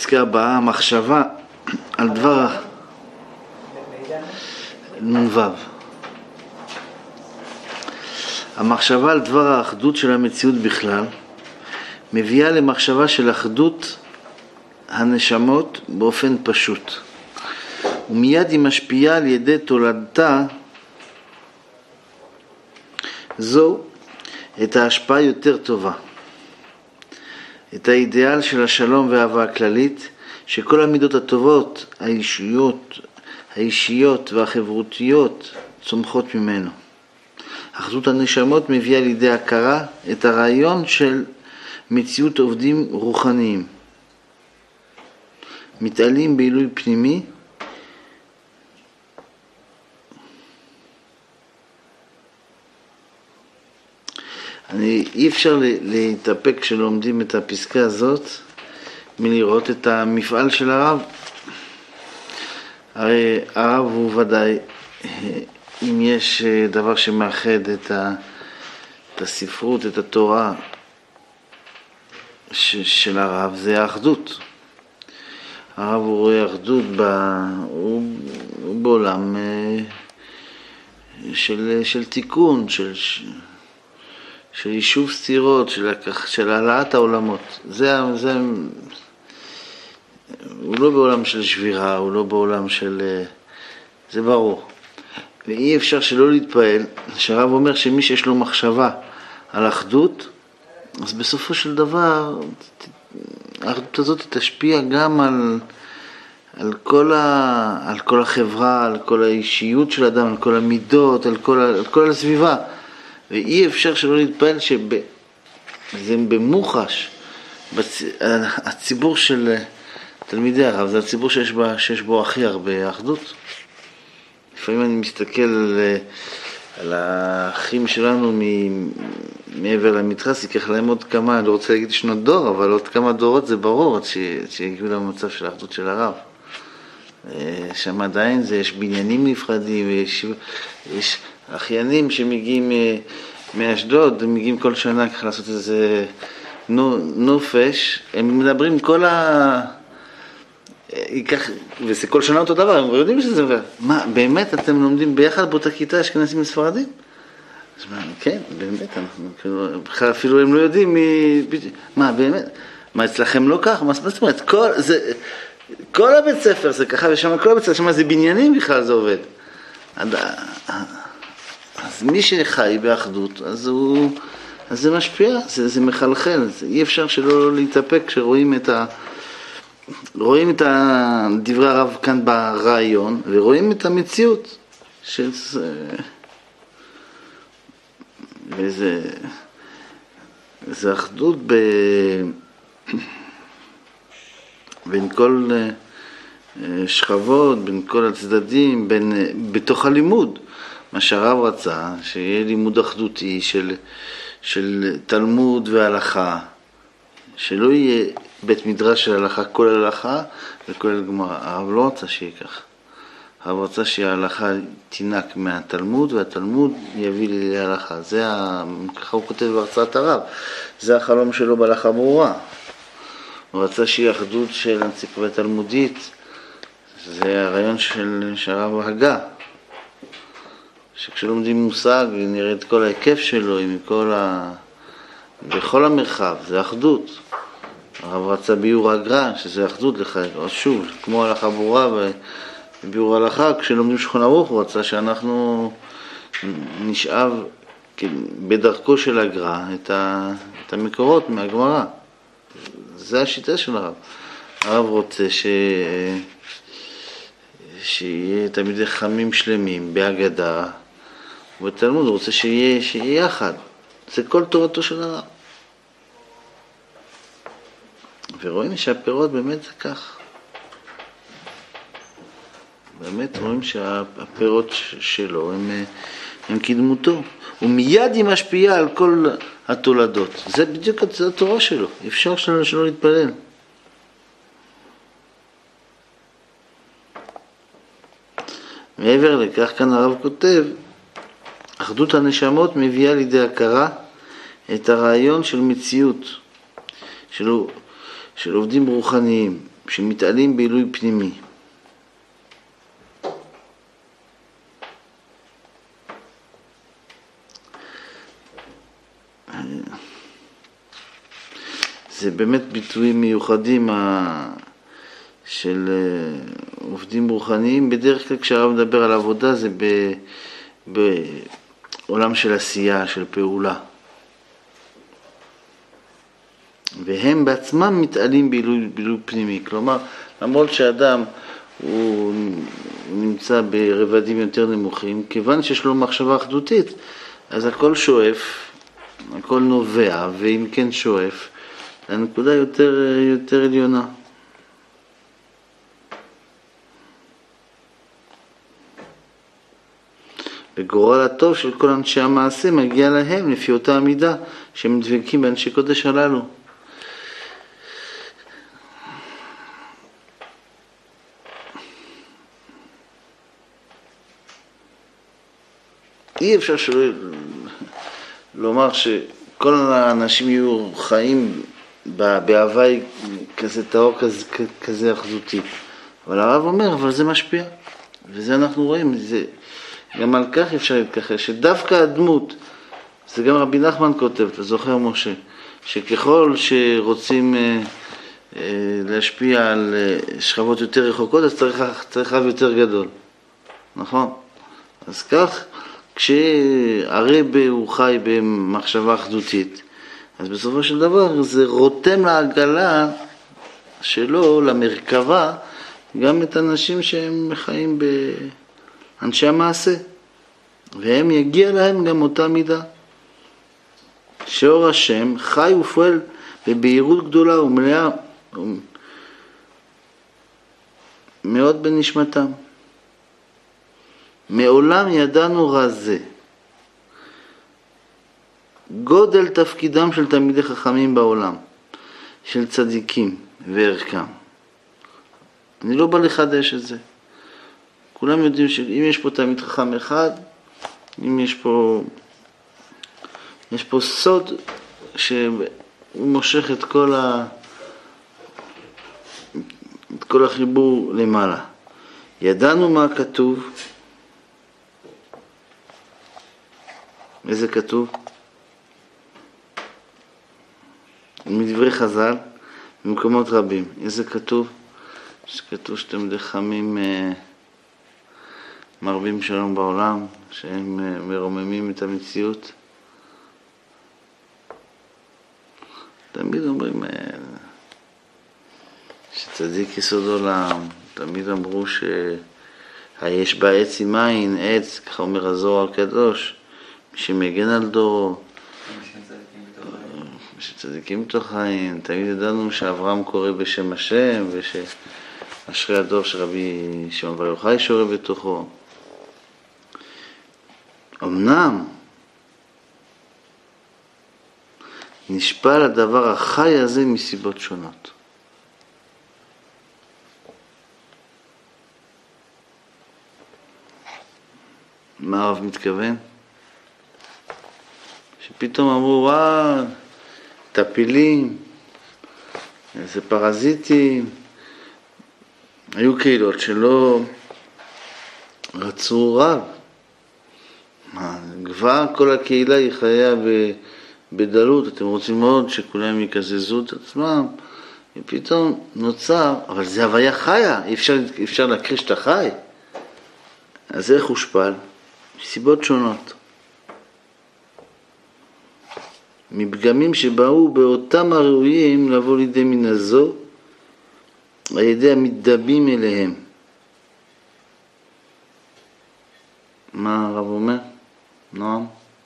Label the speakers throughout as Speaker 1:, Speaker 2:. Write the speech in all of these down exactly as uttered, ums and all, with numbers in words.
Speaker 1: פסקה הבאה, המחשבה על דבר נ"ו. המחשבה על דבר האחדות של המציאות בכלל מביאה למחשבה של אחדות הנשמות באופן פשוט, ומיד היא משפיעה על ידי תולדתה זו את ההשפעה יותר טובה, את האידיאל של השלום והאהבה הכללית, שכל המידות הטובות, האישיות, האישיות והחברותיות צומחות ממנו. אחדות הנשמות מביאה לידי הכרה את הרעיון של מציאות עובדים רוחניים, מתעלים בעילוי פנימי, אני, אי אפשר להתאפק כשלומדים את הפסקה הזאת מלראות את המפעל של הרב. הרי הרב הוא ודאי, אם יש דבר שמאחד את, ה, את הספרות, את התורה ש, של הרב, זה האחדות. הרב הוא רואה אחדות, ב, הוא, הוא בעולם של, של תיקון, של... של יישוב סתירות, של, של העלאת העולמות. זה, זה, הוא לא בעולם של שבירה, הוא לא בעולם של... זה ברור. ואי אפשר שלא להתפעל, שהרב אומר שמי שיש לו מחשבה על אחדות, אז בסופו של דבר, האחדות הזאת תשפיע גם על, על, כל ה, על כל החברה, על כל האישיות של האדם, על כל המידות, על כל, על כל הסביבה. ואי אפשר שלא להתפעל שזה במוחש, בצ... הציבור של תלמידי הרב, זה הציבור שיש, בה, שיש בו הכי הרבה אחדות. לפעמים אני מסתכל על, על האחים שלנו מ... מעבר למתרס, ייקח להם עוד כמה, אני לא רוצה להגיד שנות דור, אבל עוד כמה דורות זה ברור, עד ש... שיגיעו למצב של האחדות של הרב. שם עדיין זה, יש בניינים נפרדים, יש, יש אחיינים שמגיעים מאשדוד, הם מגיעים כל שנה ככה לעשות איזה נופש, הם מדברים כל ה... ייקח, וזה כל שנה אותו דבר, הם יודעים שזה... מה, באמת אתם לומדים ביחד באותה כיתה אשכנזים וספרדים? אז מה, כן, באמת, אנחנו, בכלל אפילו הם לא יודעים מי... מה, באמת? מה, אצלכם לא כך? מה זאת אומרת? כל, זה... כל הבית ספר זה ככה, ושם כל הבית ספר, שם זה בניינים בכלל זה עובד. אז מי שחי באחדות, אז, הוא, אז זה משפיע, זה, זה מחלחל. זה, אי אפשר שלא להתאפק כשרואים את, ה, רואים את ה, דברי הרב כאן ברעיון, ורואים את המציאות. שזה, וזה, זה אחדות ב... בין כל שכבות, בין כל הצדדים, בין, בתוך הלימוד. מה שהרב רצה, שיהיה לימוד אחדותי של, של תלמוד והלכה, שלא יהיה בית מדרש של הלכה, כולל הלכה וכולל גמרא. הרב לא רצה שיהיה כך. הרב רצה שההלכה תינק מהתלמוד, והתלמוד יביא לי להלכה. זה, ככה הוא כותב בהרצאת הרב, זה החלום שלו בהלכה ברורה. הוא רצה שיהיה אחדות של אנציקלופדיה תלמודית, זה הרעיון של שהרב הגה, שכשלומדים מושג נראה את כל ההיקף שלו, עם כל ה... בכל המרחב, זה אחדות. הרב רצה ביור הגר"א, שזה אחדות לך, שוב, כמו הלכה ברורה וביור הלכה, כשלומדים שולחן ערוך, הוא רצה שאנחנו נשאב בדרכו של הגר"א את, ה... את המקורות מהגמרא. זה השיטה של הרב. הרב רוצה ש... שיהיה תלמידי חכמים שלמים בהגדה, ובתלמוד הוא רוצה שיהיה, שיהיה יחד. זה כל תורתו של הרב. ורואים שהפירות באמת זה כך. באמת רואים שהפירות שלו הם, הם כדמותו. ומיד היא משפיעה על כל התולדות. זה בדיוק התורה שלו. אפשר שלא, שלא להתפלל. מעבר לכך, כאן הרב כותב, אחדות הנשמות מביאה לידי הכרה את הרעיון של מציאות, של, של עובדים רוחניים, שמתעלים בעילוי פנימי. זה באמת ביטויים מיוחדים של עובדים רוחניים. בדרך כלל כשהרב מדבר על עבודה זה בעולם של עשייה, של פעולה. והם בעצמם מתעלים בעילוי, בעילוי פנימי. כלומר, למרות שאדם הוא, הוא נמצא ברבדים יותר נמוכים, כיוון שיש לו מחשבה אחדותית, אז הכל שואף, הכל נובע, ואם כן שואף, הנקודה יותר, יותר עליונה. וגורל הטוב של כל אנשי המעשה מגיע להם לפי אותה המידה שהם דבקים באנשי קודש הללו. אי אפשר שלא לומר שכל האנשים יהיו חיים בהווי כזה טהור, כזה, כזה אחדותי. אבל הרב אומר, אבל זה משפיע. וזה אנחנו רואים, זה, גם על כך אפשר להתכחש, שדווקא הדמות, זה גם רבי נחמן כותב, אתה זוכר משה, שככל שרוצים אה, אה, להשפיע על אה, שכבות יותר רחוקות, אז צריך, צריך רב יותר גדול. נכון? אז כך, כשהרבא הוא חי במחשבה אחדותית, אז בסופו של דבר זה רותם לעגלה שלו, למרכבה, גם את האנשים שהם חיים באנשי המעשה. והם יגיע להם גם אותה מידה. שאור השם חי ופועל בבהירות גדולה ומלאה מאוד בנשמתם. מעולם ידענו רע זה. גודל תפקידם של תלמידי חכמים בעולם, של צדיקים וערכם. אני לא בא לחדש את זה. כולם יודעים שאם יש פה תלמיד חכם אחד, אם יש פה, יש פה סוד שהוא מושך את כל, ה, את כל החיבור למעלה. ידענו מה כתוב. איזה כתוב? מדברי חז"ל, במקומות רבים. איזה כתוב? שכתוב שאתם חכמים אה, מרבים שלום בעולם, שהם אה, מרוממים את המציאות. תמיד אומרים אה, שצדיק יסוד עולם, תמיד אמרו שיש בה עץ עם עין, עץ, ככה אומר הזוהר הקדוש, מי שמגן על דורו, שצדיקים בתוך העין. תמיד ידענו שאברהם קורא בשם השם, ושאשרי הדור שרבי שמעון בר יוחאי שורה בתוכו. אמנם נשפע על הדבר החי הזה מסיבות שונות. מה הרב מתכוון? שפתאום אמרו, וואה, טפילים, איזה פרזיטים. היו קהילות שלא רצו רב. כבר כל הקהילה היא חיה בדלות, אתם רוצים מאוד שכולם יקזזו את עצמם, ופתאום נוצר, אבל זה הוויה חיה, אי אפשר, אי אפשר להכיר שאתה חי. אז איך הושפל? סיבות שונות. מפגמים שבאו באותם הראויים לבוא לידי מן הזו, על ידי המתדבים אליהם. מה הרב אומר? נועם?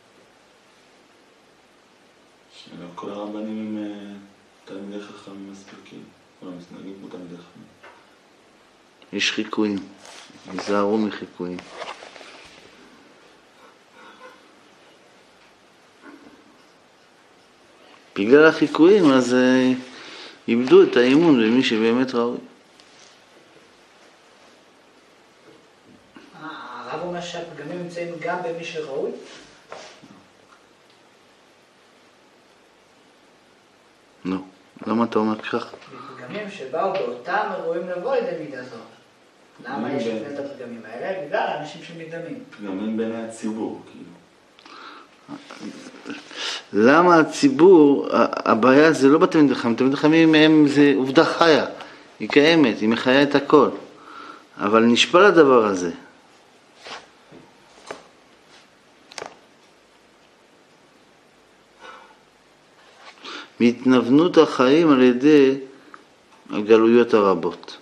Speaker 2: שלא כל הרבנים הם תלמידי חכמים מספיקים, כל המתנהגים כמו תלמידי חכמים.
Speaker 1: יש חיקויים, נזהרו מחיקויים. בגלל החיקויים אז איבדו את האמון במי שבאמת ראוי.
Speaker 3: הרב אומר שהפגמים נמצאים גם במי שראוי?
Speaker 1: לא, למה אתה אומר כך?
Speaker 3: פגמים שבאו באותם אירועים לבוא לידי מידה זו. למה יש את הפגמים האלה? בגלל האנשים שמתדמים.
Speaker 2: פגמים בעיני הציבור, כאילו.
Speaker 1: למה הציבור, הבעיה זה לא בתלמיד חכמים, תלמיד חכמים הם זה עובדה חיה, היא קיימת, היא מחיה את הכל, אבל נשפל הדבר הזה. מהתנוונות החיים על ידי הגלויות הרבות.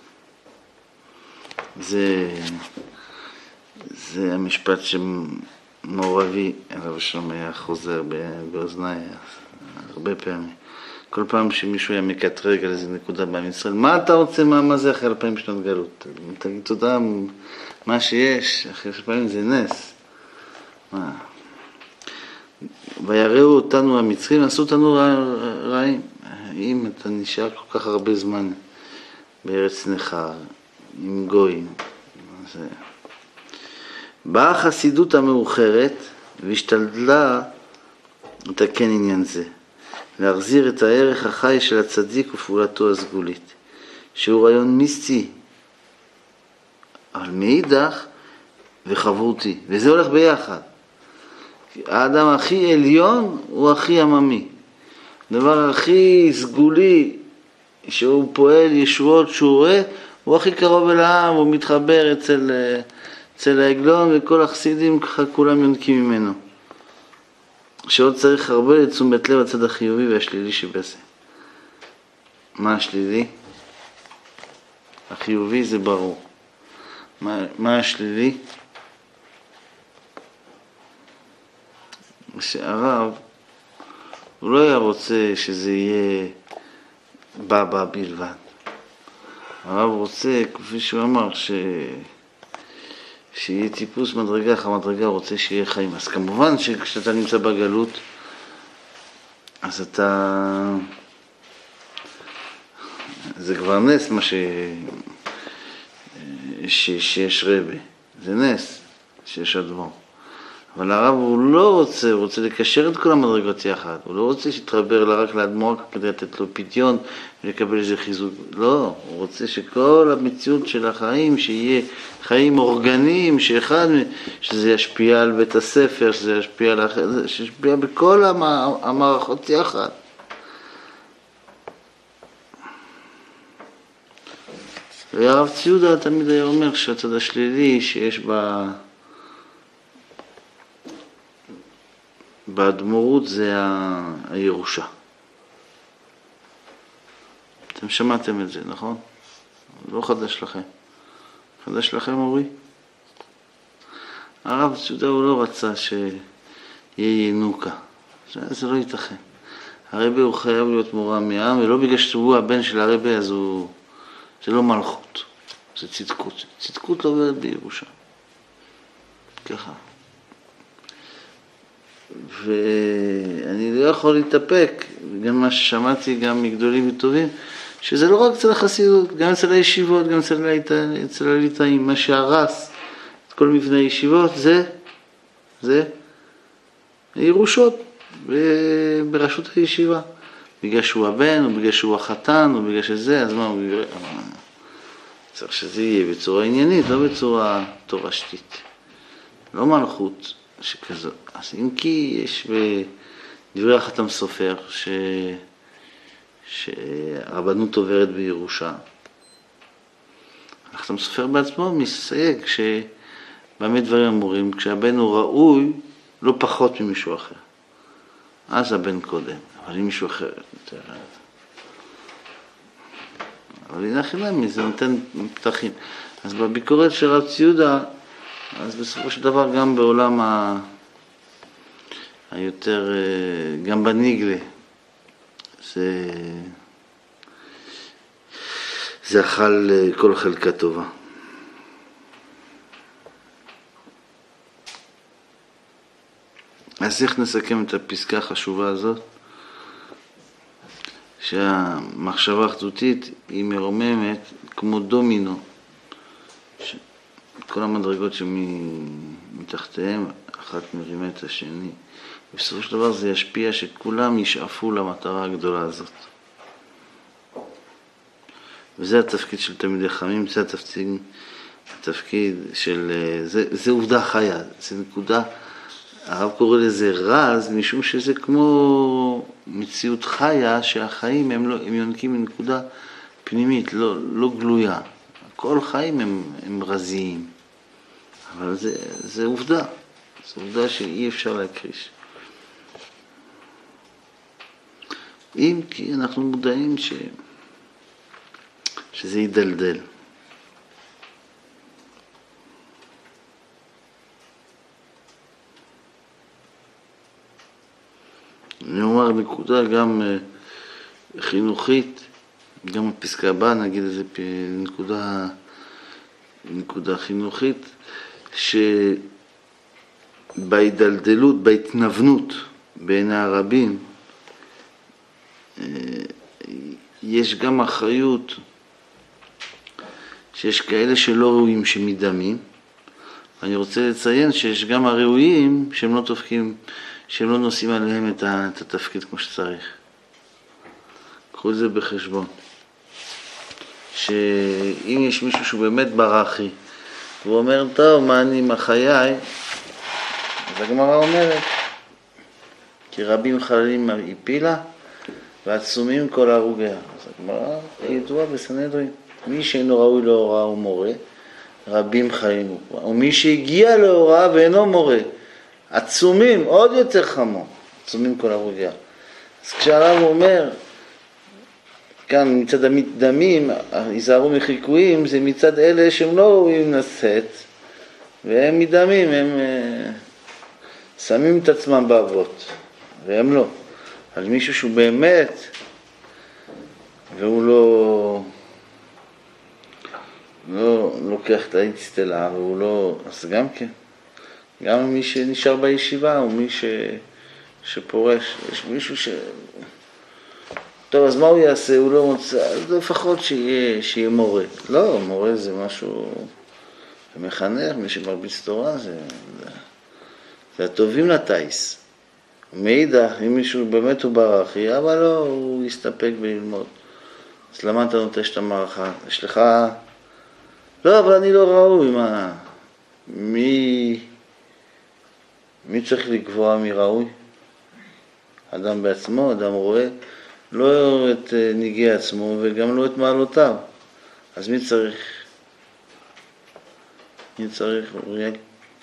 Speaker 1: זה, זה המשפט שמעורבי, הרב שלום היה חוזר באוזניי הרבה פעמים. כל פעם שמישהו היה מקטרג על איזה נקודה בעם ישראל, מה אתה רוצה, מה, מה זה אחרי אלפיים שנות גלות? תגיד תודה, מה שיש, אחרי אלפיים זה נס. מה? ויראו אותנו המצרים, עשו אותנו רעים. אם אתה נשאר כל כך הרבה זמן בארץ נכר, עם גויים. זה... באה החסידות המאוחרת והשתדלה לתקן עניין זה, להחזיר את הערך החי של הצדיק ופעולתו הסגולית, שהוא רעיון מיסטי, אבל מאידך וחברותי, וזה הולך ביחד. האדם הכי עליון הוא הכי עממי. הדבר הכי סגולי שהוא פועל ישועות שהוא רואה, הוא הכי קרוב אל העם, הוא מתחבר אצל, אצל העגלון, וכל החסידים ככה כולם יונקים ממנו. שעוד צריך הרבה לתשומת לב הצד החיובי והשלילי שבזה. מה השלילי? החיובי זה ברור. מה, מה השלילי? שהרב, הוא לא היה רוצה שזה יהיה בבא בלבד. הרב רוצה, כפי שהוא אמר, ש... שיהיה טיפוס מדרגה אחר מדרגה, הוא רוצה שיהיה חיים. אז כמובן שכשאתה נמצא בגלות, אז אתה... זה כבר נס מה ש... ש... שיש רבי. זה נס שיש אדמו"ר. אבל הרב הוא לא רוצה, הוא רוצה לקשר את כל המדרגות יחד. הוא לא רוצה שיתחבר לה רק לאדמו"ר כדי לתת לו פדיון ולקבל איזה חיזוק. לא, הוא רוצה שכל המציאות של החיים, שיהיה חיים אורגניים, שאחד, שזה ישפיע על בית הספר, שזה ישפיע על אחר, שישפיע בכל המערכות יחד. והרב ציודה תמיד היה אומר שהצד השלילי שיש בה... באדמו"רות זה הירושה. אתם שמעתם את זה, נכון? לא חדש לכם. חדש לכם, אורי? הרב ציודה הוא לא רצה שיהיה ינוקה. זה לא ייתכן. הרבי הוא חייב להיות מורה מהעם, ולא בגלל שהוא הבן של הרבי, אז הוא... זה לא מלכות, זה צדקות. צדקות לא עוברת בירושה. ככה. ואני לא יכול להתאפק, גם מה ששמעתי גם מגדולים וטובים, שזה לא רק אצל החסידות, גם אצל הישיבות, גם אצל, אצל הליטאים, מה שהרס את כל מבנה הישיבות זה, זה הירושות ברשות הישיבה. בגלל שהוא הבן, או בגלל שהוא החתן, או בגלל שזה, אז מה הוא יראה? צריך שזה יהיה בצורה עניינית, לא בצורה תורשתית. לא מלכות שכזאת. אז אם כי יש בדברי החתם סופר ש... שהרבנות עוברת בירושה. החתם סופר בעצמו מסייג שבאמת דברים אמורים, כשהבן הוא ראוי לא פחות ממישהו אחר. אז הבן קודם, אבל אם מישהו אחר יותר... אבל הנה חינמי, זה נותן פתחים. אז בביקורת של רב ציודה, אז בסופו של דבר גם בעולם ה... היותר, גם בניגלה, זה, זה אכל כל חלקה טובה. אז איך נסכם את הפסקה החשובה הזאת? שהמחשבה האחדותית היא מרוממת כמו דומינו, כל המדרגות שמתחתיהם, אחת מרימה את השני, ובסופו של דבר זה ישפיע שכולם ישאפו למטרה הגדולה הזאת. וזה התפקיד של תלמידי חכמים, זה התפקיד, התפקיד של, זה, זה עובדה חיה, זה נקודה, הרב קורא לזה רז, משום שזה כמו מציאות חיה, שהחיים הם, לא, הם יונקים מנקודה פנימית, לא, לא גלויה. כל חיים הם, הם רזיים, אבל זה, זה עובדה, זה עובדה שאי אפשר להכחיש. אם כי אנחנו מודעים ש... שזה ידלדל. אני אומר נקודה גם חינוכית, גם בפסקה הבאה נגיד איזה נקודה, נקודה חינוכית, שבהידלדלות, בהתנוונות בעיני הרבים, יש גם אחריות שיש כאלה שלא ראויים שמדמים. אני רוצה לציין שיש גם הראויים שהם לא תופקים, שהם לא נושאים עליהם את התפקיד כמו שצריך. קחו את זה בחשבון. שאם יש מישהו שהוא באמת ברחי, והוא אומר, טוב, מה אני עם החיי? אז הגמרא אומרת, כי רבים חללים הפילה, ועצומים כל הרוגיה. אז הגמרא ידועה בסנהדרין. מי שאינו ראוי להוראה הוא מורה, רבים חיים. ומי שהגיע להוראה ואינו מורה, עצומים, עוד יותר חמור, עצומים כל הרוגיה. אז כשהרב אומר, כאן מצד המתדמים, היזהרו מחיקויים, זה מצד אלה שהם לא ראויים לשאת, והם מתדמים, הם uh, שמים את עצמם באבות, והם לא. על מישהו שהוא באמת, והוא לא, לא לוקח את האצטלה, והוא לא, אז גם כן, גם מי שנשאר בישיבה, או מי ש, שפורש, יש מישהו ש... טוב, אז מה הוא יעשה? הוא לא מוצא, אז לפחות שיהיה, שיהיה מורה. לא, מורה זה משהו, זה מחנך, מי שמרביץ תורה, זה, זה, זה הטובים לטייס. מאידך, אם מישהו באמת הוא ברחי, אבל לא, הוא יסתפק בללמוד. אז למה אתה נוטש את המערכה? יש לך... לא, אבל אני לא ראוי, מה? מי... מי צריך לקבוע מי ראוי? אדם בעצמו, אדם רואה, לא את ניגי עצמו וגם לא את מעלותיו. אז מי צריך? מי צריך, אוריאל?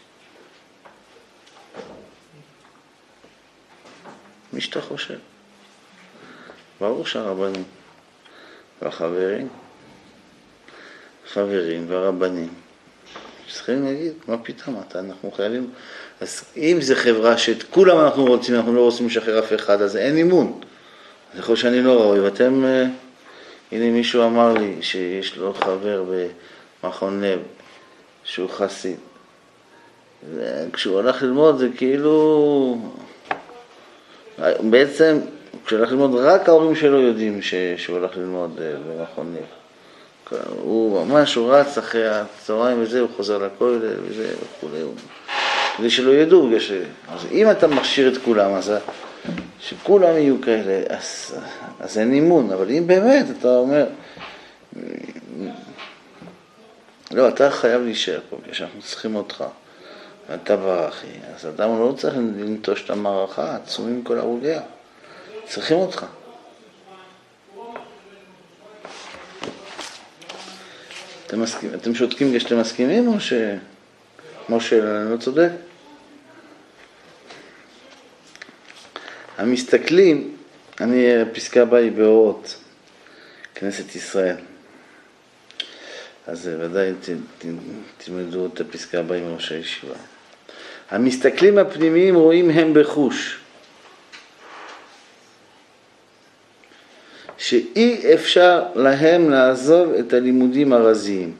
Speaker 1: מי שאתה חושב. ברור שהרבנים והחברים, חברים והרבנים, צריכים להגיד, מה פתאום, אתה, אנחנו חיילים, אז אם זה חברה שאת כולם אנחנו רוצים, אנחנו לא רוצים לשחרר אף אחד, אז אין אימון. אז יכול שאני לא ראוי, ואתם, הנה מישהו אמר לי שיש לו חבר במכון לב, שהוא חסיד. וכשהוא הולך ללמוד זה כאילו, בעצם כשהוא הולך ללמוד רק ההורים שלו יודעים שהוא הולך ללמוד במכון לב. הוא ממש, הוא רץ אחרי הצהריים וזה, הוא חוזר לכולל וזה וכולי, כדי שלא ידעו, ש... אז אם אתה מכשיר את כולם, אז שכולם יהיו כאלה, אז, אז אין אימון, אבל אם באמת אתה אומר, לא, אתה חייב להישאר פה, כשאנחנו צריכים אותך, ואתה ברחי, אז אדם לא צריך לנטוש את המערכה, עצומים כל הרוגיה, צריכים אותך. אתם, מסכים, אתם שותקים כשאתם מסכימים או ש... משה, אני לא צודק? המסתכלים, אני, הפסקה הבאה היא באורות, כנסת ישראל. אז ודאי ת, ת, תלמדו את הפסקה הבאה עם ראש הישיבה. המסתכלים הפנימיים רואים הם בחוש. שאי אפשר להם לעזוב את הלימודים הרזיים.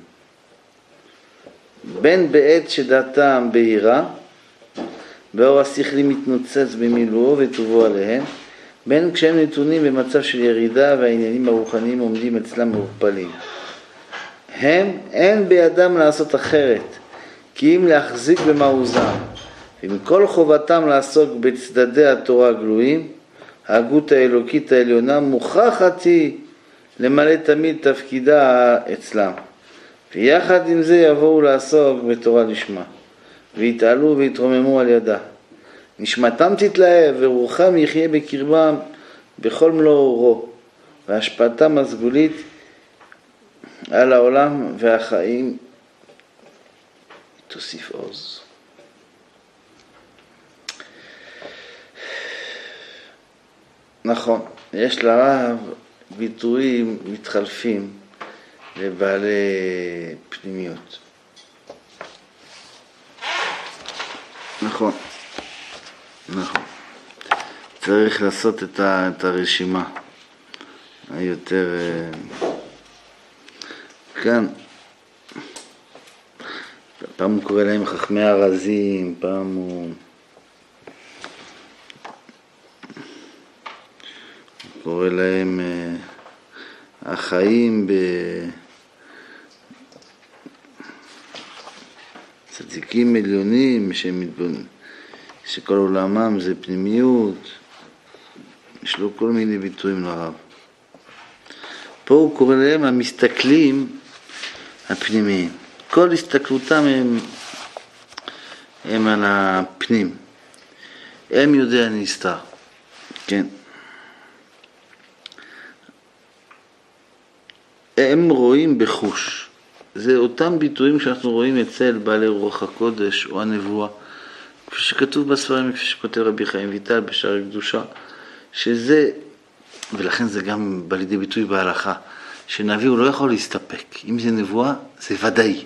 Speaker 1: בין בעת שדעתם בהירה, באור השכלי מתנוצץ במילואו וטובו עליהם, בין כשהם נתונים במצב של ירידה והעניינים הרוחניים עומדים אצלם מעורפלים. הם, אין בידם לעשות אחרת, כי אם להחזיק במעוזם, ומכל חובתם לעסוק בצדדי התורה הגלויים, ההגות האלוקית העליונה מוכרחת היא למלא תמיד תפקידה אצלם. ויחד עם זה יבואו לעסוק בתורה לשמה, ויתעלו ויתרוממו על ידה. נשמתם תתלהב ורוחם יחיה בקרבם בכל מלוא אורו, והשפעתם הסגולית על העולם והחיים תוסיף עוז. נכון, יש לרב ביטויים מתחלפים לבעלי פנימיות. נכון, נכון. צריך לעשות את, ה, את הרשימה היותר כאן. פעם הוא קורא להם חכמי הרזים, פעם הוא קורא להם uh, החיים בצדיקים עליונים שמתבוננים, שכל עולמם זה פנימיות. יש לו כל מיני ביטויים לרב. פה הוא קורא להם המסתכלים הפנימיים. כל הסתכלותם הם, הם על הפנים. הם יודע נסתר. כן. הם רואים בחוש. זה אותם ביטויים שאנחנו רואים אצל בעלי רוח הקודש או הנבואה. כפי שכתוב בספרים, כפי שכותב רבי חיים ויטל בשער הקדושה, שזה, ולכן זה גם בא לידי ביטוי בהלכה, שנביא הוא לא יכול להסתפק. אם זה נבואה, זה ודאי.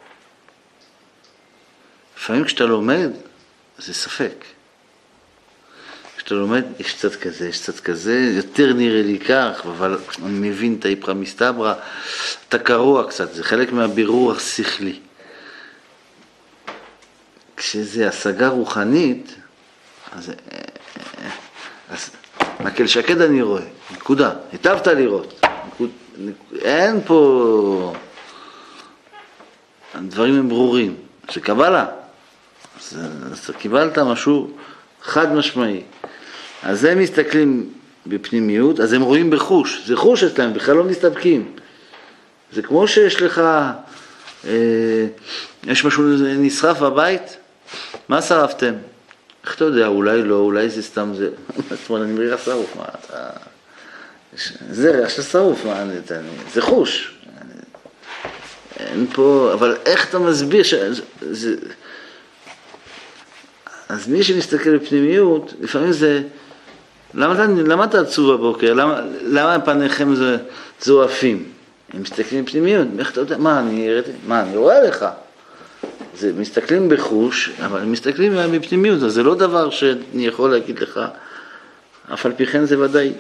Speaker 1: לפעמים כשאתה לומד, זה ספק. כשאתה לומד, יש קצת כזה, יש קצת כזה, יותר נראה לי כך, אבל אני מבין את האיפכא מסתברא, אתה קרוע קצת, זה חלק מהבירור השכלי. כשזה השגה רוחנית, אז, אז מקל שקד אני רואה, נקודה, היטבת לראות, נקוד, נקוד, אין פה, הדברים הם ברורים, זה קבלה, אז, אז קיבלת משהו חד משמעי, אז הם מסתכלים בפנימיות, אז הם רואים בחוש, זה חוש אצלם, בכלל לא מסתפקים, זה כמו שיש לך, אה, יש משהו נשרף בבית, מה שרפתם? איך אתה יודע, אולי לא, אולי זה סתם זה, אתמול אני מריח שרוף, מה אתה, זה ריח של שרוף, מה, זה חוש, אין פה, אבל איך אתה מסביר, זה, אז מי שמסתכל בפנימיות, לפעמים זה, למה אתה, למה אתה עצוב בבוקר, למה, למה פניכם זה זועפים? הם מסתכלים בפנימיות, איך אתה יודע, מה, אני, מה, אני רואה לך? זה מסתכלים בחוש, אבל מסתכלים בפנימיות, אז זה לא דבר שאני יכול להגיד לך, אף על פי כן זה ודאי.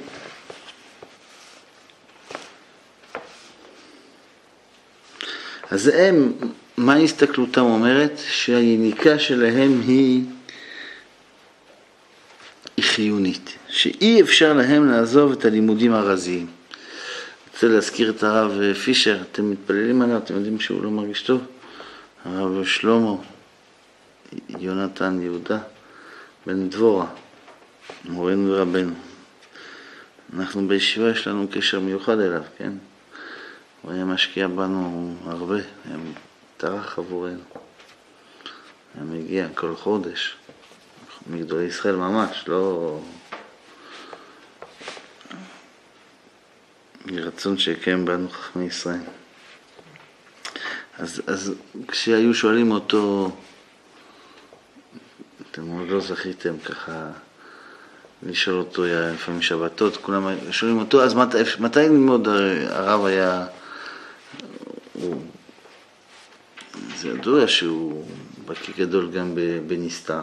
Speaker 1: אז הם, מה הסתכלותם אומרת? שהיניקה שלהם היא, היא חיונית, שאי אפשר להם לעזוב את הלימודים הרזיים. אני רוצה להזכיר את הרב פישר, אתם מתפללים עליו, אתם יודעים שהוא לא מרגיש טוב? הרב שלמה, יונתן יהודה, בן דבורה, מורנו ורבנו. אנחנו בישיבה, יש לנו קשר מיוחד אליו, כן? הוא היה משקיע בנו הרבה, היה טרח עבורנו. היה מגיע כל חודש, מגדולי ישראל ממש, לא מרצון שיקם בנו חכמי ישראל. אז, אז כשהיו שואלים אותו, אתם עוד לא זכיתם ככה לשאול אותו, היה לפעמים שבתות, כולם שואלים אותו, אז מת, מתי ללמוד הרב היה, הוא, זה ידוע שהוא בקי גדול גם בנסתר.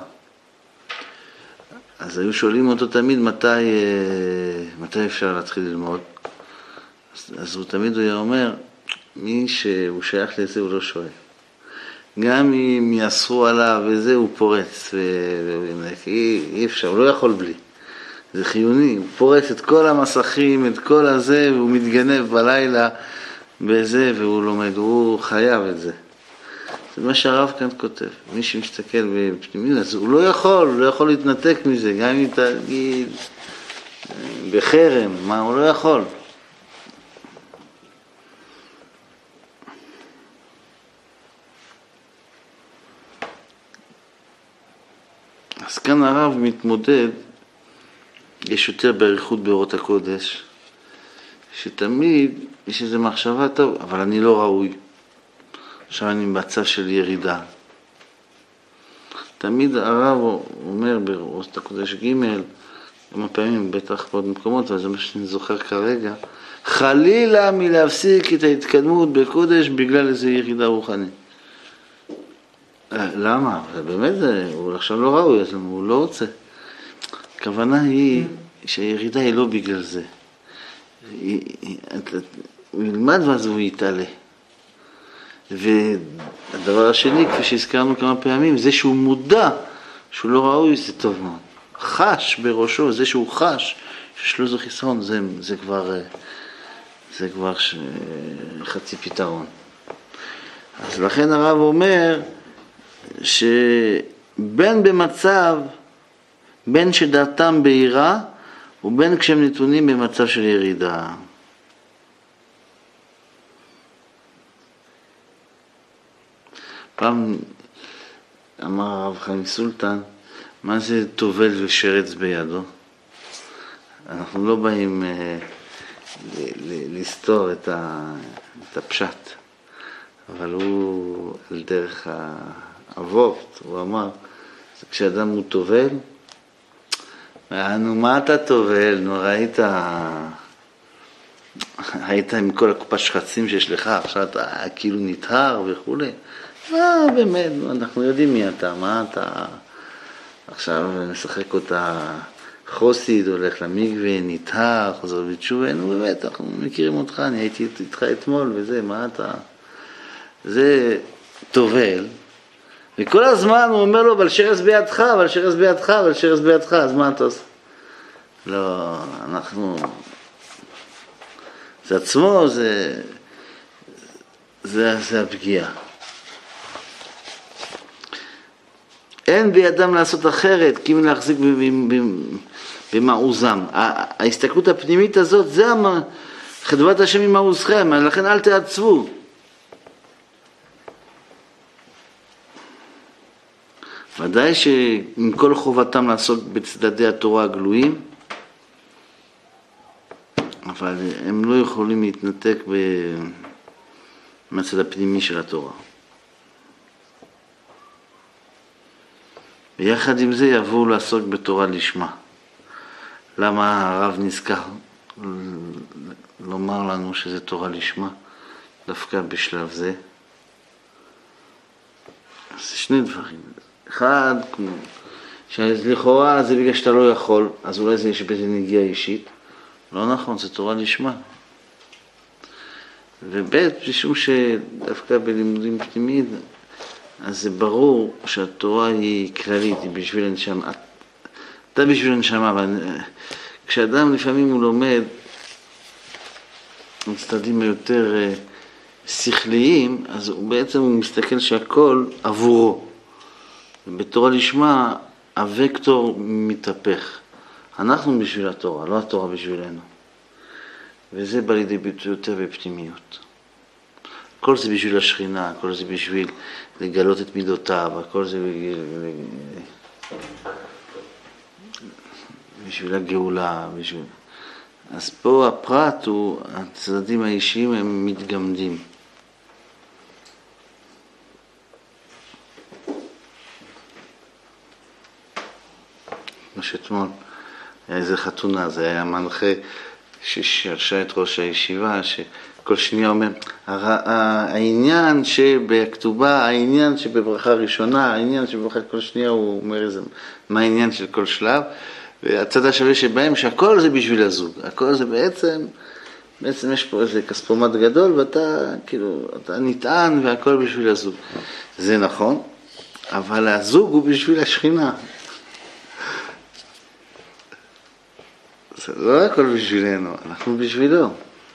Speaker 1: אז היו שואלים אותו תמיד מתי, מתי אפשר להתחיל ללמוד. אז, אז הוא תמיד הוא היה אומר, מי שהוא שייך לזה הוא לא שואל. גם אם יאסרו עליו וזה הוא פורץ, אי, אי אפשר, הוא לא יכול בלי. זה חיוני, הוא פורץ את כל המסכים, את כל הזה, והוא מתגנב בלילה בזה, והוא לומד, הוא חייב את זה. זה מה שהרב כאן כותב. מי שמסתכל בפנימיות, אז הוא לא יכול, הוא לא יכול להתנתק מזה, גם אם תגיד בחרם, מה, הוא לא יכול. כאן הרב מתמודד, יש יותר בעריכות באורות הקודש, שתמיד יש איזו מחשבה טוב, אבל אני לא ראוי. עכשיו אני במצב של ירידה. תמיד הרב אומר באורות הקודש ג' כמה פעמים, בטח בעוד מקומות, אבל זה מה שאני זוכר כרגע, חלילה מלהפסיק את ההתקדמות בקודש בגלל איזו ירידה רוחנית. למה? זה באמת, הוא עכשיו לא ראוי, אז הוא לא רוצה. הכוונה היא שהירידה היא לא בגלל זה. הוא ילמד ואז הוא יתעלה. והדבר השני, כפי שהזכרנו כמה פעמים, זה שהוא מודע שהוא לא ראוי, זה טוב מאוד. חש בראשו, זה שהוא חש שיש לו איזה חיסרון, זה, זה כבר, זה כבר ש... חצי פתרון. אז לכן הרב אומר שבין במצב, בין שדעתם בהירה, ובין כשהם נתונים במצב של ירידה. פעם אמר הרב חיים סולטן, מה זה טובל ושרץ בידו? אנחנו לא באים אה, ל- ל- לסתור את, ה- את הפשט, אבל הוא על דרך האבות, הוא אמר, כשאדם הוא טובל, נו מה אתה טובל? נו ראית, היית עם כל הקופה שחצים שיש לך, עכשיו אתה כאילו נטהר וכו'. אה באמת, אנחנו יודעים מי אתה, מה אתה עכשיו משחק אותה חוסיד, הולך למקווה, נטהר, חוזר בתשובה, נו באמת, אנחנו מכירים אותך, אני הייתי איתך אתמול וזה, מה אתה? זה טובל. וכל הזמן הוא אומר לו, אבל שרס בידך, אבל שרס בידך, אבל שרס בידך, אז מה אתה עושה? לא, אנחנו... זה עצמו, זה... זה, זה הפגיעה. אין בידם לעשות אחרת, כי אם להחזיק במעוזם. ההסתכלות הפנימית הזאת, זה חדבת השם עם מעוזכם, לכן אל תעצבו. ודאי שעם כל חובתם לעסוק בצדדי התורה הגלויים, אבל הם לא יכולים להתנתק במצד הפנימי של התורה. ויחד עם זה יבואו לעסוק בתורה לשמה. למה הרב נזכר לומר לנו שזה תורה לשמה, דווקא בשלב זה? אז שני דברים. אחד, שלכאורה זה בגלל שאתה לא יכול, אז אולי זה יש בזה נגיעה אישית. לא נכון, זה תורה לשמה. וב' משום שדווקא בלימודים פנימיים, אז זה ברור שהתורה היא כללית, היא בשביל הנשמה. אתה בשביל הנשמה, אבל כשאדם לפעמים הוא לומד צדדים יותר שכליים, אז הוא בעצם הוא מסתכל שהכל עבורו. בתורה לשמה הוקטור מתהפך. אנחנו בשביל התורה, לא התורה בשבילנו. וזה בא לידי ביטוי יותר בפנימיות. הכל זה בשביל השכינה, הכל זה בשביל לגלות את מידותיו, הכל זה בשביל הגאולה. בשביל... אז פה הפרט הוא, הצדדים האישיים הם מתגמדים. כמו שאתמול היה איזה חתונה, זה היה מנחה ששרשה את ראש הישיבה, שכל שנייה אומר, העניין שבכתובה, העניין שבברכה ראשונה, העניין שבברכה כל שנייה, הוא אומר איזה, מה העניין של כל שלב, והצד השווה שבהם שהכל זה בשביל הזוג, הכל זה בעצם, בעצם יש פה איזה כספומט גדול, ואתה כאילו, אתה נטען והכל בשביל הזוג. זה נכון, אבל הזוג הוא בשביל השכינה. זה לא הכל בשבילנו, אנחנו בשבילו.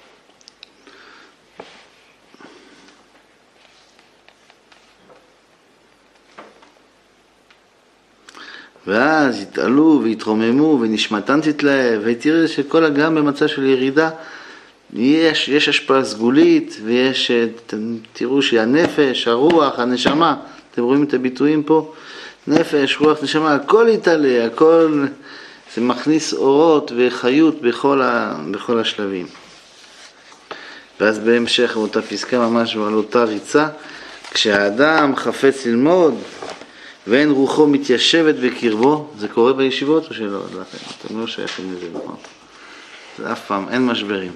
Speaker 1: ואז יתעלו ויתרוממו ונשמתן תתלהב, ותראה שכל אגם במצב של ירידה יש, יש השפעה סגולית, ויש, תראו שהנפש, הרוח, הנשמה, אתם רואים את הביטויים פה, נפש, רוח, נשמה, הכל יתעלה, הכל, זה מכניס אורות וחיות בכל, ה, בכל השלבים. ואז בהמשך אותה פסקה ממש על אותה ריצה, כשהאדם חפץ ללמוד ואין רוחו מתיישבת בקרבו, זה קורה בישיבות או שלא? אתם לא שייכים לזה, נכון? זה אף פעם, אין משברים.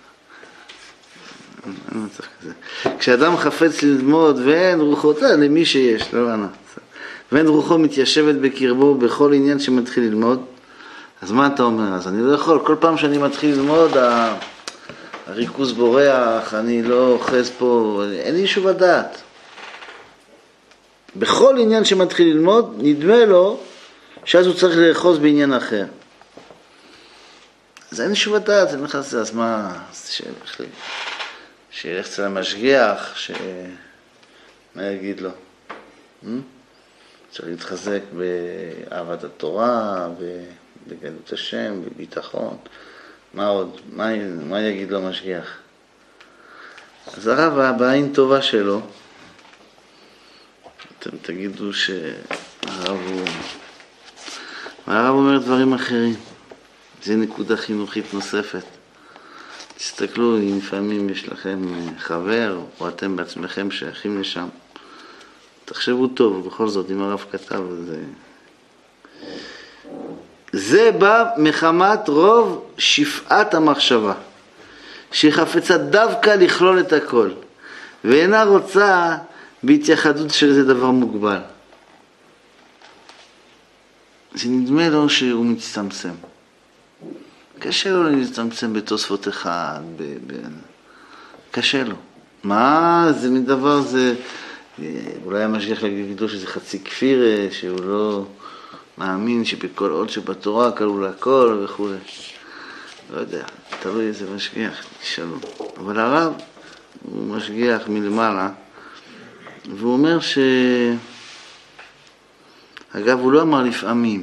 Speaker 1: אין מצב כזה. כשאדם חפץ ללמוד ואין רוחו, זה למי שיש, לא ענה. ואין רוחו מתיישבת בקרבו בכל עניין שמתחיל ללמוד, אז מה אתה אומר? אז אני לא יכול, כל פעם שאני מתחיל ללמוד, הריכוז בורח, אני לא אוחז פה, אין לי שוב הדעת. בכל עניין שמתחיל ללמוד, נדמה לו שאז הוא צריך לאחוז בעניין אחר. אז אין לי שוב הדעת, אני נכנס לזה, אז מה, שילך אצל המשגיח, ש... מה יגיד לו? צריך להתחזק באהבת התורה, בגדלות השם, בביטחון. מה עוד? מה, מה יגיד לו משגיח? אז הרב, בעין טובה שלו, אתם תגידו שהרב הוא... הרב אומר דברים אחרים. זה נקודה חינוכית נוספת. תסתכלו, אם לפעמים יש לכם חבר, או אתם בעצמכם שייכים לשם, תחשבו טוב, בכל זאת, אם הרב כתב, זה... זה בא מחמת רוב שפעת המחשבה, שהיא חפצה דווקא לכלול את הכל, ואינה רוצה בהתייחדות של זה דבר מוגבל. זה נדמה לו שהוא מצטמצם. קשה לו להצטמצם בתוספות אחד, ב... ב... קשה לו. מה? זה מדבר, זה... אולי המשגיח להגיד לו שזה חצי כפיר, שהוא לא מאמין שבכל עוד שבתורה כלול הכל וכו'. לא יודע, תלוי איזה משגיח, תשאלו. אבל הרב הוא משגיח מלמעלה, והוא אומר ש... אגב, הוא לא אמר לפעמים.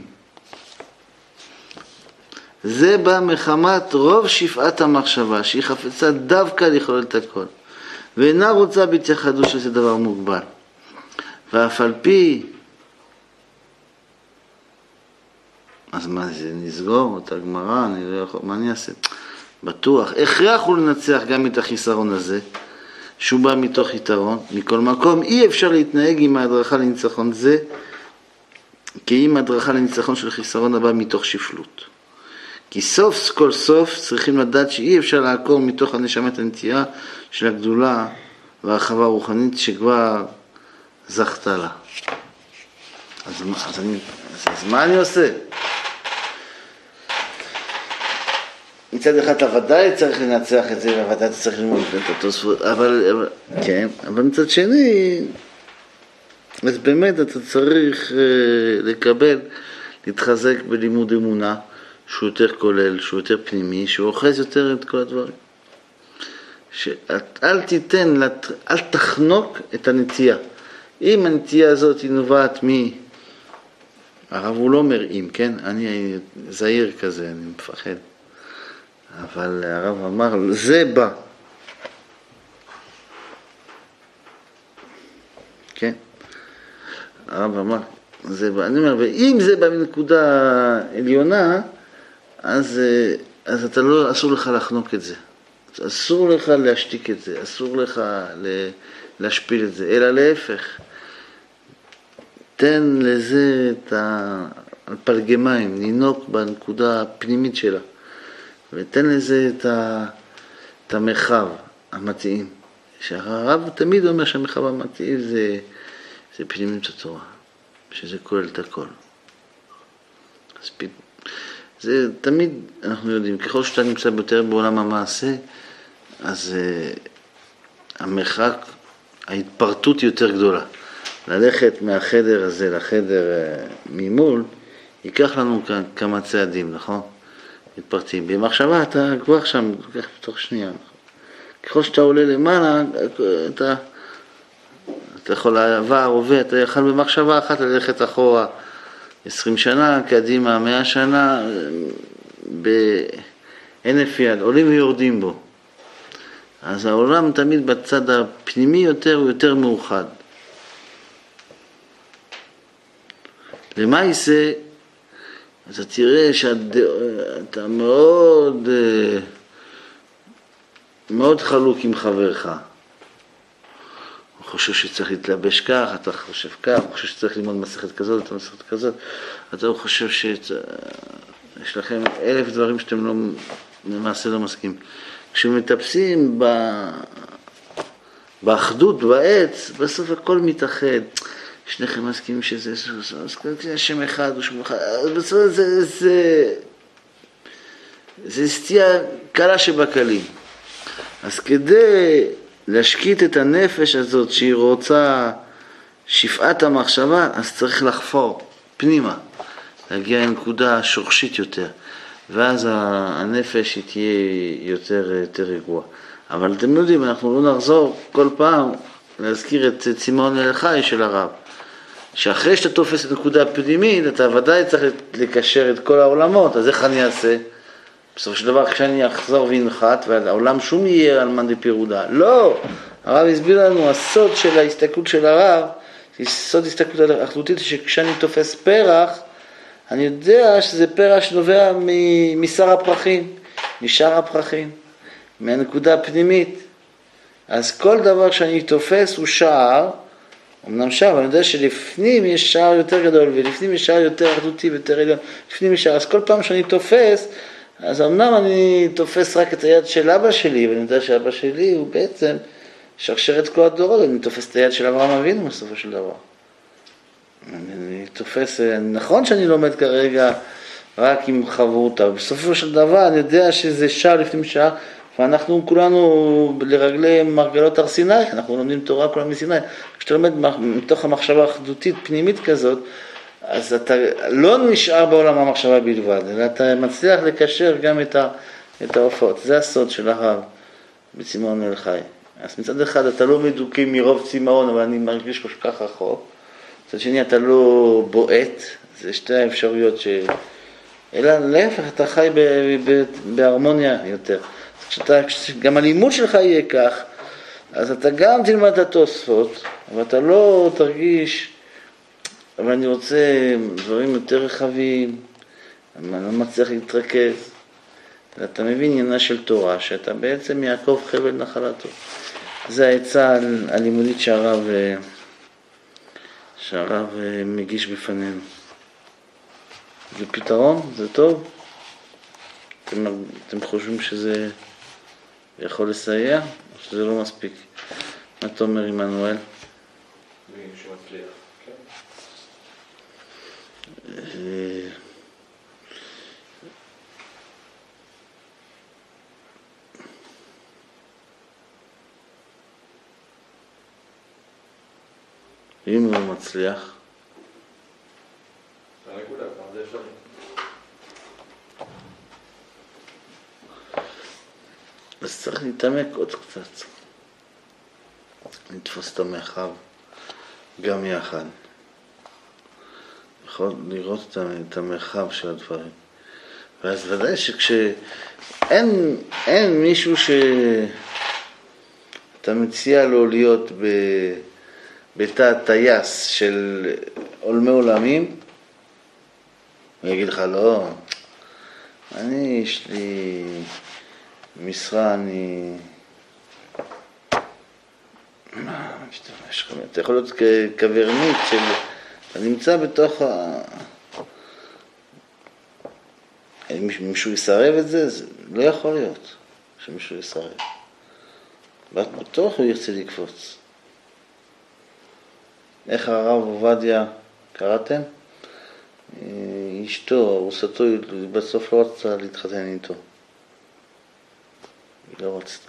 Speaker 1: זה בא מחמת רוב שפעת המחשבה, שהיא חפצה דווקא לכלול את הכל, ואינה רוצה בהתייחדות שזה דבר מוגבל. ואף על פי, אז מה זה, נסגור את הגמרא, אני לא יכול, מה אני אעשה? בטוח, הכרח הוא לנצח גם את החיסרון הזה, שהוא בא מתוך יתרון. מכל מקום, אי אפשר להתנהג עם ההדרכה לניצחון זה, כי אם ההדרכה לניצחון של חיסרון הבא מתוך שפלות. כי סוף כל סוף צריכים לדעת שאי אפשר לעקור מתוך הנשמת הנטייה של הגדולה והרחבה הרוחנית שכבר זכתה לה. אז, אז, אני, אז, אז מה אני עושה? מצד אחד הוודאי צריך לנצח את זה, והוודאי צריך ללמוד את התוספות, אבל, אבל, כן, אבל מצד שני, אז באמת אתה צריך uh, לקבל, להתחזק בלימוד אמונה, שהוא יותר כולל, שהוא יותר פנימי, שהוא אוחז יותר את כל הדברים. שאל תיתן, אל תחנוק את הנטייה. אם הנטייה הזאת היא נובעת מ... הרב הוא לא אומר אם, כן? אני זהיר כזה, אני מפחד. אבל הרב אמר, זה בא. כן? הרב אמר, זה בא. אני אומר, ואם זה בא מנקודה עליונה, אז, אז אתה לא, אסור לך לחנוק את זה. אסור לך להשתיק את זה, אסור לך להשפיל את זה, אלא להפך. תן לזה את הפלגמיים, לנוק בנקודה הפנימית שלה, ותן לזה את, ה, את המרחב המתאים. שהרב תמיד אומר שהמרחב המתאים זה, זה פנימית התורה, שזה כולל את הכל. אז פ... זה תמיד, אנחנו יודעים, ככל שאתה נמצא יותר בעולם המעשה, אז uh, המרחק, ההתפרטות היא יותר גדולה. ללכת מהחדר הזה לחדר uh, ממול, ייקח לנו כ- כמה צעדים, נכון? מתפרטים. במחשבה אתה כבר שם, כך בתוך שנייה. נכון? ככל שאתה עולה למעלה, אתה, אתה יכול לעבר, עובד, אתה יכול במחשבה אחת ללכת אחורה, עשרים שנה, קדימה, מאה שנה, בהינף יד, עולים ויורדים בו. אז העולם תמיד בצד הפנימי יותר הוא יותר מאוחד. למעשה, אתה תראה שאתה מאוד, מאוד חלוק עם חברך. הוא חושב שצריך להתלבש כך, אתה חושב כך, הוא חושב שצריך ללמוד מסכת כזאת, אתה מסכת כזאת, אתה חושב שיש לכם אלף דברים שאתם לא, למעשה לא מסכים. כשמטפסים ב... באחדות, בעץ, בסוף הכל מתאחד. שניכם מסכימים שזה שם אחד או שם אחד, בסוף זה, זה, זה סטייה קלה שבקלים. אז כדי להשקיט את הנפש הזאת שהיא רוצה שפעת המחשבה, אז צריך לחפור פנימה, להגיע לנקודה שורשית יותר, ואז הנפש היא תהיה יותר, יותר רגועה. אבל אתם יודעים, אנחנו לא נחזור כל פעם להזכיר את צימאון אל חי של הרב, שאחרי שאתה תופס את נקודה פנימית, אתה ודאי צריך לקשר את כל העולמות, אז איך אני אעשה? בסופו של דבר, כשאני אחזור וינחת, והעולם שום יהיה על מאן דפירודה. לא! הרב הסביר לנו, הסוד של ההסתכלות של הרב, סוד הסתכלות אחדותית, שכשאני תופס פרח, אני יודע שזה פרח שנובע משר הפרחים, משאר הפרחים, מהנקודה הפנימית. אז כל דבר שאני תופס הוא שער, אמנם שער, אבל אני יודע שלפנים יש שער יותר גדול, ולפנים יש שער יותר אחדותי ויותר עליון, לפנים יש שער, אז כל פעם שאני תופס, אז אמנם אני תופס רק את היד של אבא שלי, ואני יודע שאבא שלי הוא בעצם שרשר את כל הדורות, אני תופס את היד של אברהם אבינו בסופו של דבר. אני תופס, נכון שאני לומד כרגע רק עם חברותה, בסופו של דבר אני יודע שזה שער לפנים שער, ואנחנו כולנו לרגלי מרגלות הר סיני, אנחנו לומדים תורה כולם מסיני. כשאתה לומד מתוך המחשבה האחדותית פנימית כזאת, אז אתה לא נשאר בעולם המחשבה בלבד, אלא אתה מצליח לקשר גם את, ה, את ההופעות. זה הסוד של הרב בצימאון אל חי. אז מצד אחד אתה לא מדוכא מרוב צימאון, אבל אני מרגיש כל כך רחוק. מצד שני אתה לא בועט, זה שתי האפשרויות ש... אלא להפך, אתה חי ב, ב, בהרמוניה יותר. כשאתה, גם הלימוד שלך יהיה כך, אז אתה גם תלמד את התוספות, אבל אתה לא תרגיש, אבל אני רוצה דברים יותר רחבים, אני לא מצליח להתרכז. אתה מבין עניינה של תורה, שאתה בעצם יעקב חבל נחלתו. זה העצה הלימודית שהרב, שהרב מגיש בפנינו. זה פתרון? זה טוב? אתם, אתם חושבים שזה יכול לסייע, או שזה לא מספיק? מה אתה אומר, עמנואל?
Speaker 2: שמצליח, כן.
Speaker 1: אם הוא לא מצליח,
Speaker 2: זה הנקודה, כמה זה אפשרי.
Speaker 1: אז צריך להתעמק עוד קצת, לתפוס את המרחב גם יחד, יכול לראות את המרחב של הדברים. ואז ודאי שכשאין אין מישהו שאתה מציע לו להיות ב, בתא טייס של עולמי עולמים, הוא יגיד לך לא, אני יש לי משרה, אני... מה, משתמש לך, אתה יכול להיות כקברניט של... אתה נמצא בתוך ה... אם מישהו יסרב את זה, זה לא יכול להיות שמישהו יסרב. בתוך הוא ירצה לקפוץ. איך הרב עובדיה קראתם? אשתו, ארוסתו, בסוף לא רצתה להתחתן איתו. היא לא רצתה.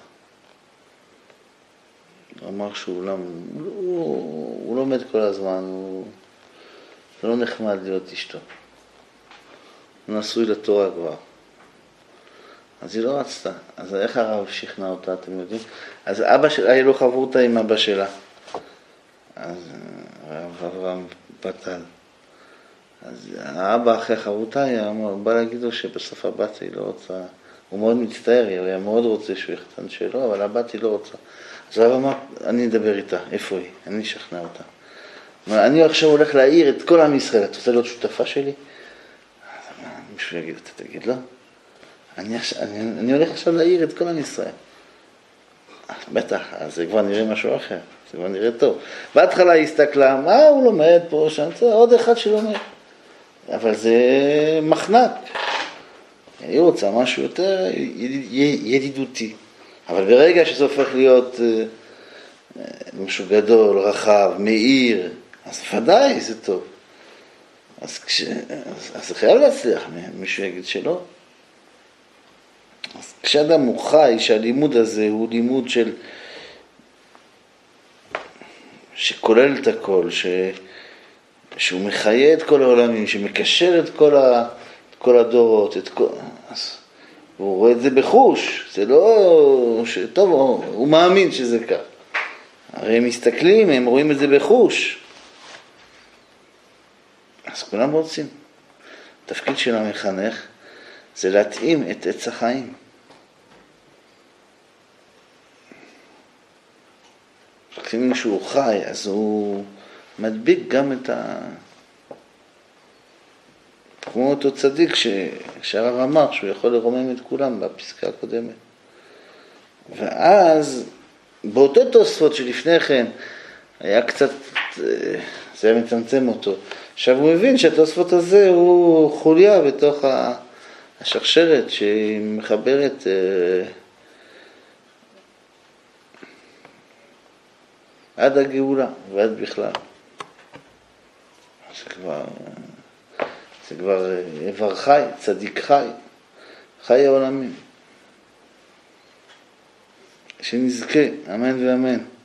Speaker 1: הוא אמר שהוא לא, הוא, הוא לומד כל הזמן, הוא, זה לא נחמד להיות אשתו. הוא נשוי לתורה כבר. אז היא לא רצתה. אז איך הרב שכנע אותה, אתם יודעים? אז אבא שלה, היה לו חברותה עם אבא שלה. אז הרב אברהם בטל. אז האבא אחרי חברותה, הוא בא להגיד לו שבסוף הבת היא לא רוצה, הוא מאוד מצטער, הוא היה מאוד רוצה שהוא יחתן שלו, אבל הבת היא לא רוצה. אז הרב אמר, אני אדבר איתה, איפה היא? אני אשכנע אותה. אני עכשיו הולך להעיר את כל עם ישראל, אתה רוצה להיות שותפה שלי? מישהו יגיד, אתה תגיד לא? אני, אני, אני הולך עכשיו להעיר את כל עם ישראל. בטח, אז זה כבר נראה משהו אחר, זה כבר נראה טוב. בהתחלה היא הסתכלה, מה הוא לומד פה, שם, זה עוד אחד שלומד. אבל זה מחנק. היא רוצה משהו יותר ידידותי. אבל ברגע שזה הופך להיות משהו גדול, רחב, מאיר, אז ודאי זה טוב. אז, כש, אז, אז זה חייב להצליח, מישהו יגיד שלא. אז כשאדם הוא חי, שהלימוד הזה הוא לימוד של, שכולל את הכל, ש, שהוא מחיה את כל העולמים, שמקשר את כל, ה, את כל הדורות, את כל, אז הוא רואה את זה בחוש, זה לא, שטוב, הוא, הוא מאמין שזה כך. הרי הם מסתכלים, הם רואים את זה בחוש. אז כולם רוצים. התפקיד של המחנך זה להתאים את עץ החיים. כשמים שהוא חי, אז הוא מדביק גם את ה... כמו אותו צדיק ש... שהרב אמר שהוא יכול לרומם את כולם בפסקה הקודמת. ואז באותו תוספות שלפני כן היה קצת, זה היה מצמצם אותו. עכשיו הוא מבין שהתוספות הזה הוא חוליה בתוך השרשרת שמחברת עד הגאולה ועד בכלל. זה כבר, זה כבר איבר חי, צדיק חי, חי העולמים. שנזכה, אמן ואמן.